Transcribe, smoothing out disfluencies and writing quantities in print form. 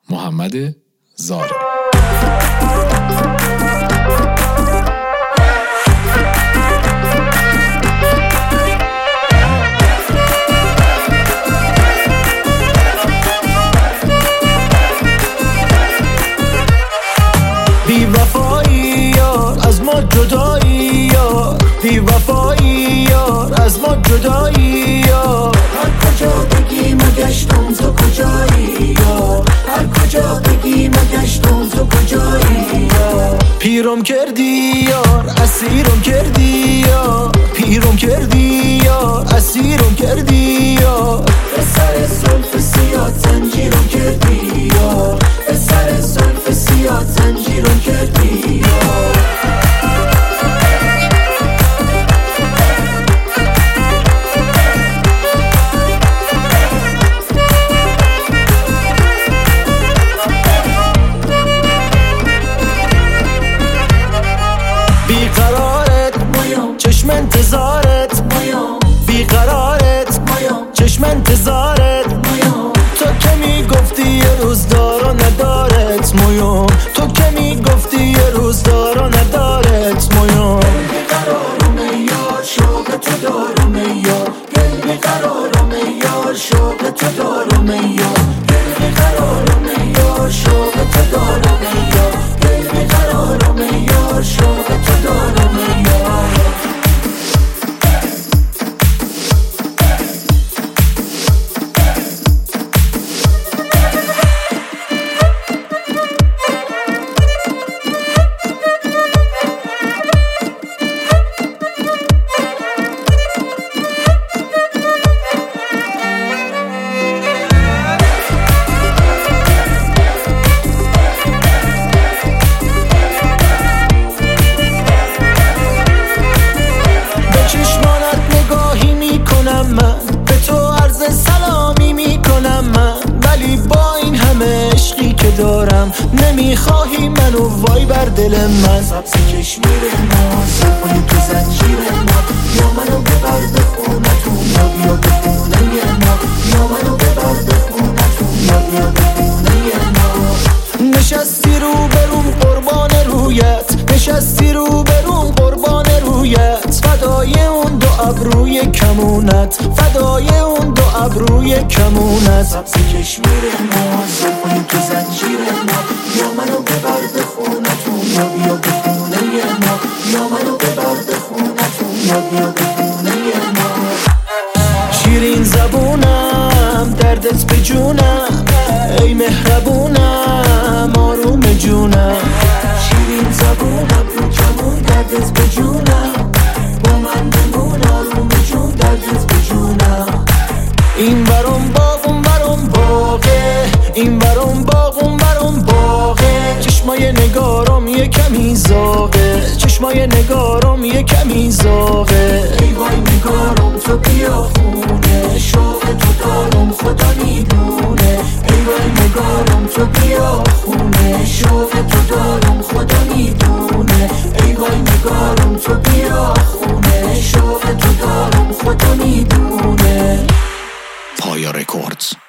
محمد زارع. بی وفایی یار از ما جدایی یار، بی وفایی یار از ما جدایی یار. هر کجا بگی مگشتم تو کجایی یار، هر کجا بگی مگشتم تو کجایی یار. پیرم کردی یار اسیرم کردی یار، پیرم کردی یار اسیرم کردی یار. به سر زلف سیاه زنجیرم کردی یار، به سر زلف سیاه زنجیرم کردی یار. بیقرارت چشم انتظارت، بیقرارت چشم انتظارت. تو که میگفتی یه روز دار و ندارت مویوم، تو که میگفتی یه روز دار و ندارت مویوم. بیقرارم یار شوق تو دارم یار، دل بیقرارم یار شوق تو دارم یار. دل بیقرارم یار شوق تو دارم یار، دل بیقرارم یار شوق تو دارم یار. به تو عرض سلامی میکنم من، ولی با این همه عشقی که دارم نمیخواهی منو وای بر دل من. سبز کشمیر ما زلفای تو زنجیر ما، یا منو ببر به خونتون یا بیا به خونه ما، یا منو ببر به خونتون یا بیا به خونه ما. نشستی رو بروم قربان رویت، نشستی رو بروم قربان رویت. فدای اون دو ابروی کمونت، فدای اون دو ابروی کمونت. سبز کشمیر ما زلفای تو زنجیر ما، یا منو ببر به خونتون یا بیا به خونه ما، یا منو ببر به خونتون یا بیا به خونه ما. شیرین زبونم دردت به جونم، ای مهربونم آروم جونم. شیرین زبونم رو کمون دردت به جونم، با من بمون آروم جون دردت به جونم. این برام باغ اون برام باغه، این برام باغ اون برام باغه. چشمای نگارم یه کمی زاغه، چشمای نگارم یه کمی زاغه. ای وای نگارم تو بیا خونه، شوق تو دارم خدا میدونه. ای وای نگارم تو بیا خونه، شوق تو دارم خدا میدونه. ای وای نگارم تو بیا خونه، شوق تو دارم خدا میدونه. پایا رکوردز.